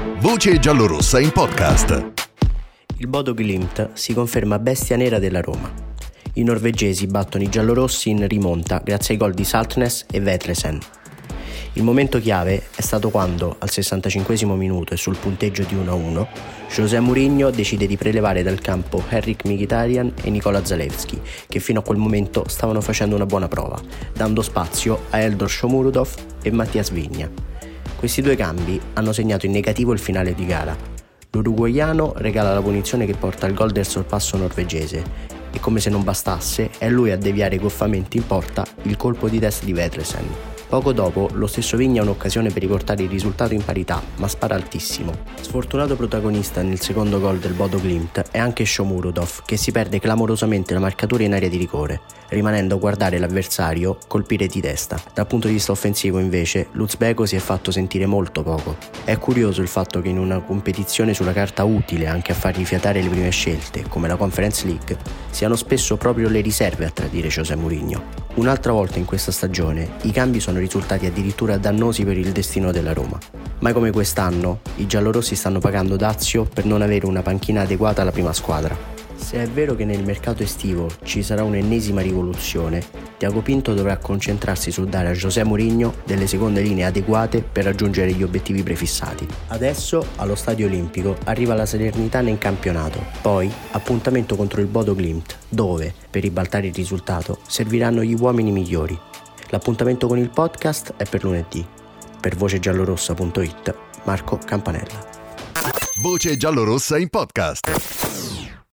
Voce giallorossa in podcast. Il Bodo Glimt si conferma bestia nera della Roma. I norvegesi battono i giallorossi in rimonta grazie ai gol di Saltnes e Vetlesen. Il momento chiave è stato quando, al 65esimo minuto e sul punteggio di 1-1, José Mourinho decide di prelevare dal campo Henrikh Mkhitaryan e Nikola Zalewski, che fino a quel momento stavano facendo una buona prova, dando spazio a Eldor Shomurodov e Mathias Vigna. Questi due cambi hanno segnato in negativo il finale di gara. L'uruguaiano regala la punizione che porta al gol del sorpasso norvegese e, come se non bastasse, è lui a deviare goffamente in porta il colpo di testa di Vetlesen. Poco dopo, lo stesso Vigna ha un'occasione per riportare il risultato in parità, ma spara altissimo. Sfortunato protagonista nel secondo gol del Bodo Glimt è anche Shomurodov, che si perde clamorosamente la marcatura in area di rigore, rimanendo a guardare l'avversario colpire di testa. Dal punto di vista offensivo, invece, l'uzbeko si è fatto sentire molto poco. È curioso il fatto che in una competizione sulla carta utile anche a far rifiatare le prime scelte, come la Conference League, siano spesso proprio le riserve a tradire José Mourinho. Un'altra volta in questa stagione i cambi sono risultati addirittura dannosi per il destino della Roma. Mai come quest'anno, i giallorossi stanno pagando dazio per non avere una panchina adeguata alla prima squadra. Se è vero che nel mercato estivo ci sarà un'ennesima rivoluzione, Tiago Pinto dovrà concentrarsi sul dare a José Mourinho delle seconde linee adeguate per raggiungere gli obiettivi prefissati. Adesso, allo Stadio Olimpico, arriva la Salernitana in campionato, poi appuntamento contro il Bodo Glimt, dove, per ribaltare il risultato, serviranno gli uomini migliori. L'appuntamento con il podcast è per lunedì. Per vocegiallorossa.it, Marco Campanella. Voce giallorossa in podcast.